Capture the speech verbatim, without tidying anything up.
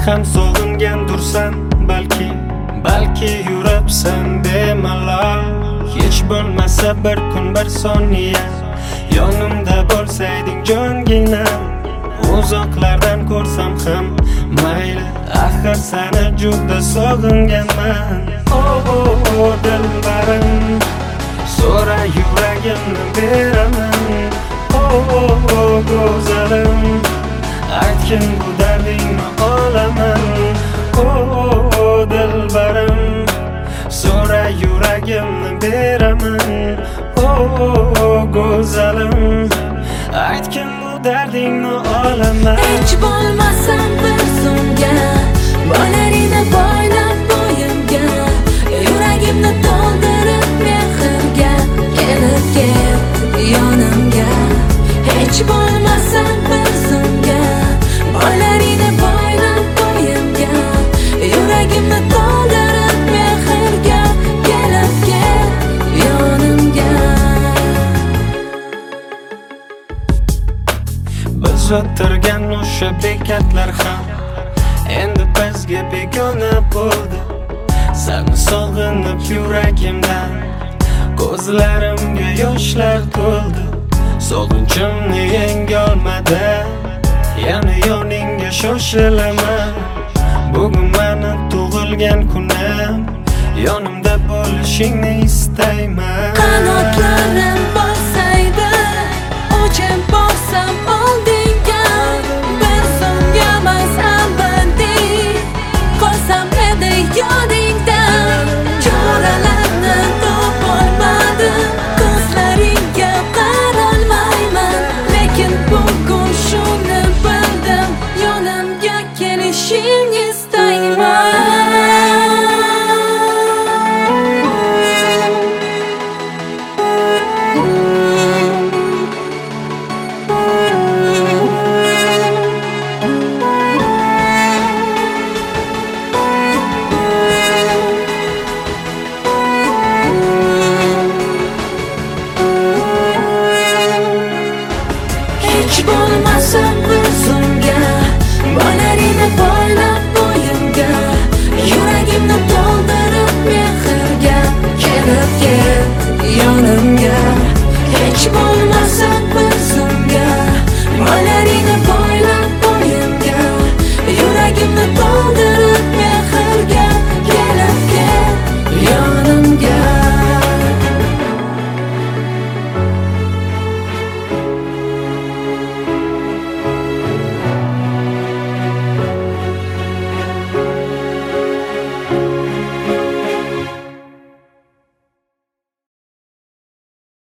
ham sog'ingandirsan balki, balki yuribsan bemalol. Hech bo'lmasa bir kun bir soniya yonimda bo'lsayding jonginam. Uzoqlardan ko'rsam ham mayli, axir seni juda sog'inganman. Oh oh oh dilbarim, so'ra yuragimni beraman. Oh oh oh go'zalim, aytgin bu dardingni olaman. Oh oh oh dilbarim, so'ra yuragimni beraman. Oh oh oh go'zalim, aytgin bu dardingni olaman. Hech bo'lmasam bir so'mga bo'laringni boylab bo'yimga, yuragimni to'ldirib mehrga, kelib ket yonimga. Hech bo'lmasam bir so'mga bo'laringni boylab bo'yimga, yuragimni to'ldirib mehrga, kelib ket yonimga. Biz o'tirgan o'sha bekatlar ham endi bizga begona bo'ldi. Seni sog'inib yuragimdan ko'zlarimga yoshlar to'ldi. Sog'inchimni yengolmadi, yana yoningga shoshilaman. Bugun meni tug'ilgan kunim, yonimda bo'lishingni istayman. Qanotlarim